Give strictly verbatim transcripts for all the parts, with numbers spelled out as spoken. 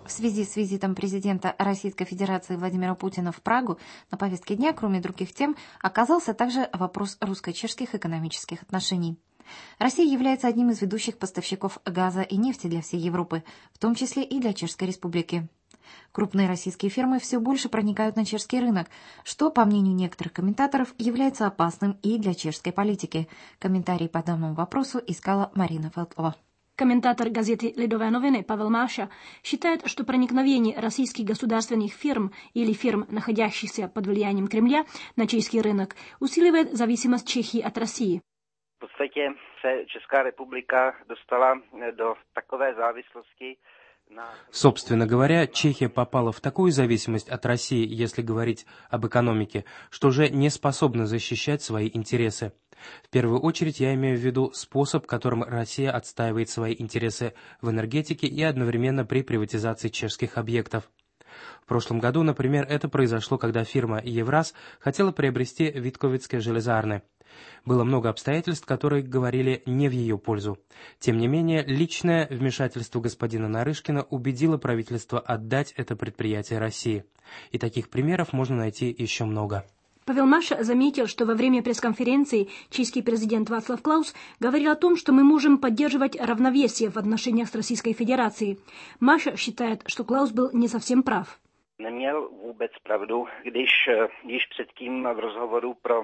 В связи с визитом президента Российской Федерации Владимира Путина в Прагу на повестке дня, кроме других тем, оказался также вопрос русско-чешских экономических отношений. Россия является одним из ведущих поставщиков газа и нефти для всей Европы, в том числе и для Чешской Республики. Крупные российские фирмы все больше проникают на чешский рынок, что, по мнению некоторых комментаторов, является опасным и для чешской политики. Комментарий по данному вопросу искала Марина Фелкова. Комментатор газеты «Ледовые новины» Павел Маша считает, что проникновение российских государственных фирм или фирм, находящихся под влиянием Кремля, на чешский рынок усиливает зависимость Чехии от России. В podstatě se Česká republika dostala do takové závislosti. Собственно говоря, Чехия попала в такую зависимость от России, если говорить об экономике, что уже не способна защищать свои интересы. В первую очередь я имею в виду способ, которым Россия отстаивает свои интересы в энергетике и одновременно при приватизации чешских объектов. В прошлом году, например, это произошло, когда фирма Евраз хотела приобрести Витковицкие железарны. Было много обстоятельств, которые говорили не в ее пользу. Тем не менее, личное вмешательство господина Нарышкина убедило правительство отдать это предприятие России. И таких примеров можно найти еще много. Павел Маша заметил, что во время пресс-конференции чешский президент Václav Klaus говорил о том, что мы можем поддерживать равновесие в отношениях с Российской Федерацией. Маша считает, что Клаус был не совсем прав. Neměl vůbec pravdu, když již předtím v rozhovoru pro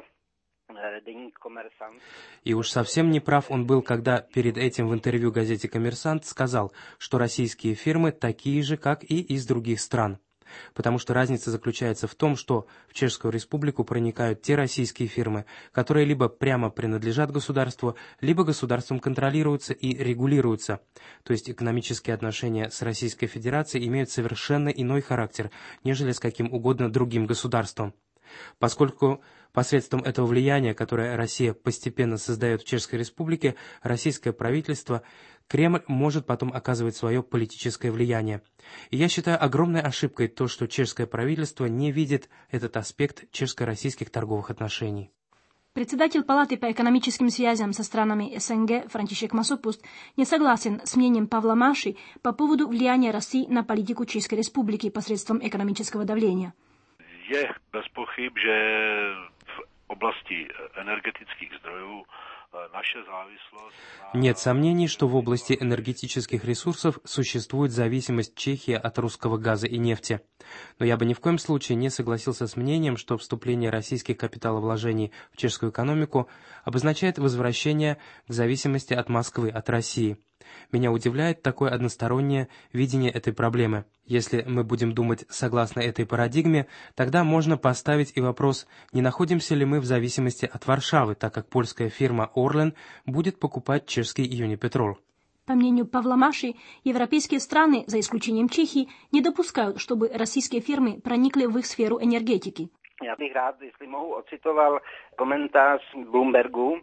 deník Kommersant. И уж совсем не прав он был, когда перед этим в интервью газете «Коммерсант» сказал, что российские фирмы такие же, как и из других стран. Потому что разница заключается в том, что в Чешскую Республику проникают те российские фирмы, которые либо прямо принадлежат государству, либо государством контролируются и регулируются. То есть экономические отношения с Российской Федерацией имеют совершенно иной характер, нежели с каким угодно другим государством. Поскольку посредством этого влияния, которое Россия постепенно создает в Чешской Республике, российское правительство, Кремль может потом оказывать свое политическое влияние. И я считаю огромной ошибкой то, что чешское правительство не видит этот аспект чешско-российских торговых отношений. Председатель Палаты по экономическим связям со странами СНГ Франтишек Масопуст не согласен с мнением Павла Маши по поводу влияния России на политику Чешской Республики посредством экономического давления. Je bez pochyb, že v oblasti energetických zdrojů naše závislost. Нет сомнений, что в области энергетических ресурсов существует зависимость Чехии от русского газа и нефти. Но я бы ни в коем случае не согласился с мнением, что вступление российских капиталовложений в чешскую экономику обозначает возвращение к зависимости от Москвы, от России. Меня удивляет такое одностороннее видение этой проблемы. Если мы будем думать согласно этой парадигме, тогда можно поставить и вопрос, не находимся ли мы в зависимости от Варшавы, так как польская фирма «Орлен» будет покупать чешский Юнипетрол. По мнению Павла Маши, европейские страны, за исключением Чехии, не допускают, чтобы российские фирмы проникли в их сферу энергетики. Já bych rád, jestli mohu, ocitoval komentář Bloombergu.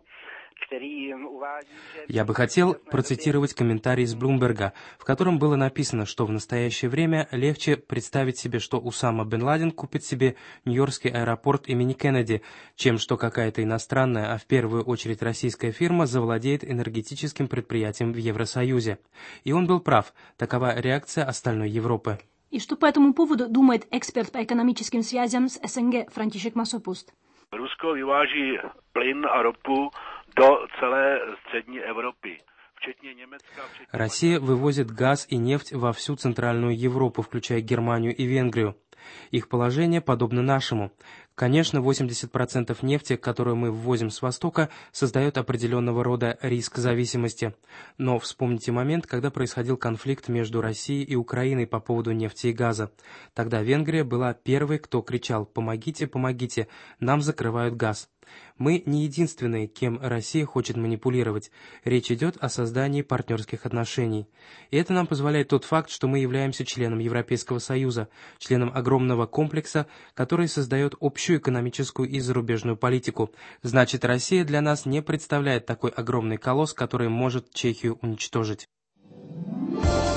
Я бы хотел процитировать комментарий из Блумберга, в котором было написано, что в настоящее время легче представить себе, что Усама бен Ладен купит себе Нью-Йоркский аэропорт имени Кеннеди, чем что какая-то иностранная, а в первую очередь российская фирма завладеет энергетическим предприятием в Евросоюзе. И он был прав, такова реакция остальной Европы. И что по этому поводу думает эксперт по экономическим связям с СНГ Франтишек Масопуст? Rusko vyváží plyn a ropu до целой Средней Европы, вчетně Německa. Россия вывозит газ и нефть во всю Центральную Европу, включая Германию и Венгрию. Их положение подобно нашему. Конечно, восемьдесят процентов нефти, которую мы ввозим с Востока, создает определенного рода риск зависимости. Но вспомните момент, когда происходил конфликт между Россией и Украиной по поводу нефти и газа. Тогда Венгрия была первой, кто кричал «Помогите, помогите, нам закрывают газ». Мы не единственные, кем Россия хочет манипулировать. Речь идет о создании партнерских отношений. И это нам позволяет тот факт, что мы являемся членом Европейского Союза, членом огромного комплекса, который создает общую экономическую и зарубежную политику. Значит, Россия для нас не представляет такой огромный колосс, который может Чехию уничтожить.